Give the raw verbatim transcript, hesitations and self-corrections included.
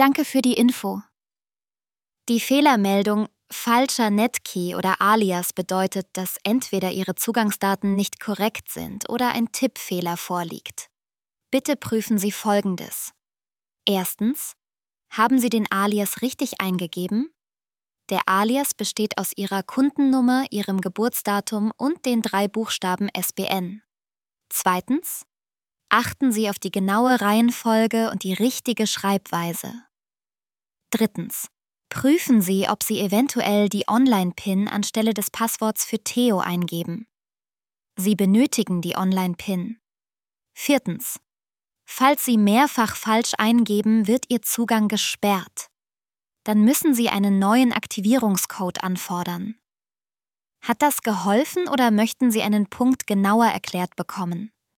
Danke für die Info. Die Fehlermeldung falscher Netkey oder Alias bedeutet, dass entweder Ihre Zugangsdaten nicht korrekt sind oder ein Tippfehler vorliegt. Bitte prüfen Sie Folgendes. Erstens: Haben Sie den Alias richtig eingegeben? Der Alias besteht aus Ihrer Kundennummer, Ihrem Geburtsdatum und den drei Buchstaben S B N. Zweitens: Achten Sie auf die genaue Reihenfolge und die richtige Schreibweise. Drittens: Prüfen Sie, ob Sie eventuell die Online-PIN anstelle des Passworts für Theo eingeben. Sie benötigen die Online-PIN. Viertens: Falls Sie mehrfach falsch eingeben, wird Ihr Zugang gesperrt. Dann müssen Sie einen neuen Aktivierungscode anfordern. Hat das geholfen oder möchten Sie einen Punkt genauer erklärt bekommen?